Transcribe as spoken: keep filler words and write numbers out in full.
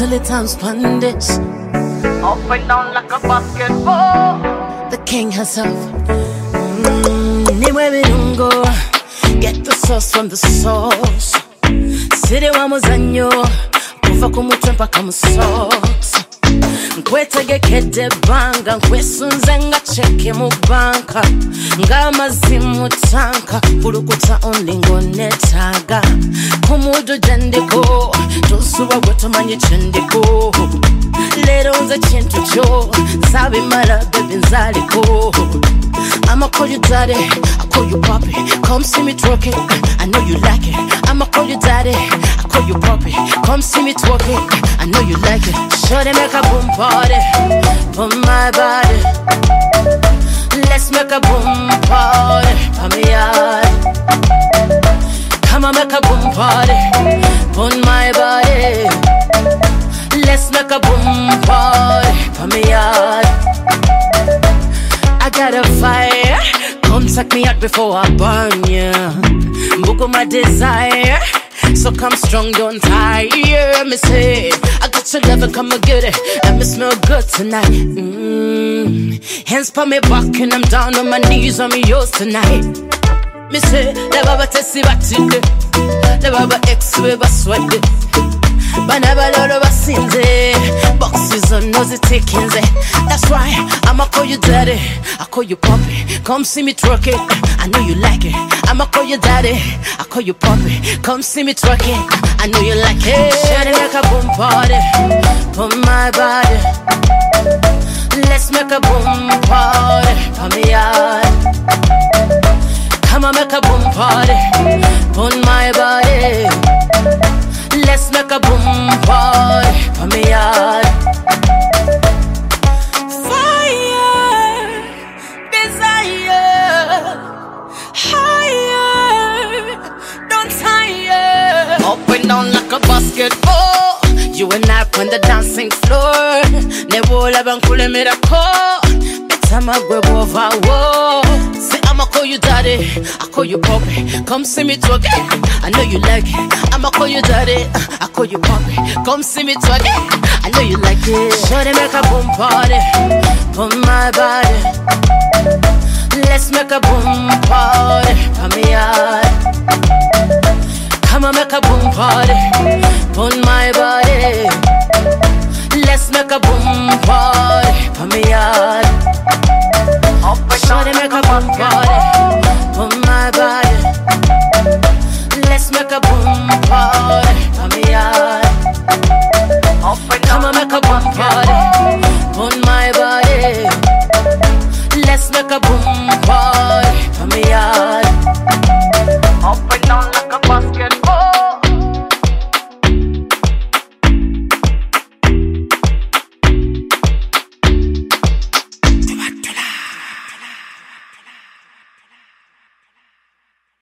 till it times span this. Up and down like a basketball. The king herself. Mmm, anywhere we don't go, get the sauce from the sauce. City wa muzanyo, kuva kumutwe mpaka mu socks. Nkwetegekede banga, nkwesunze nga cheke mu banka. Ngamazimu tanka, kulukuta only ngonetaga. Kumudu jendiko, tosuwa gwetumanyi chendiko. Lero nze chintu cho, sabi mara baby nzaliko. I'ma call you daddy, I call you papi. Come see me twerking, I know you like it. I'ma call you daddy, I call you papi. Come see me twerking, I know you like it. Sure they make a boom party, for my body. Let's make a boom party, for me yard. Come on, make a boom party, on my body. Let's make a boom party, for me yard. I got a fire, come take me out before I burn ya. Book my desire, so come strong, don't tire. Me say, I got your love and come and get it, and me smell good tonight. Mmm, hands pa me back and I'm down on my knees, on me yours tonight. Me say, the baba tesi batinde, the baba ex we baswade. Banaba lolo basinze, boxes on nosy taking. That's right, I'ma call you daddy, I call you papi. Come see me twerking, I know you like it. I'ma call you daddy, I call you papi. Come see me twerking, I know you like it. Shawty make a boom party, for my body. Let's make a boom party, for me yard. Come on, make a boom party, on my body. Let's make a boom party, for me yard. Fire, desire, higher, don't tire. Up and down like a basketball. You and I on the dancing floor. Never ever cool me the call. I'ma grab over whoa. Say I'ma call you daddy, I call you papi. Come see me twerking, I know you like it. I'ma call you daddy, I call you papi. Come see me twerking, I know you like it. Sure they make a boom party, for my body. Let's make a boom party, for me yard. Come on, make a boom party, on my body. Let's make a boom party, for me yard. Up and Sure down they make like a a boom basketball. party.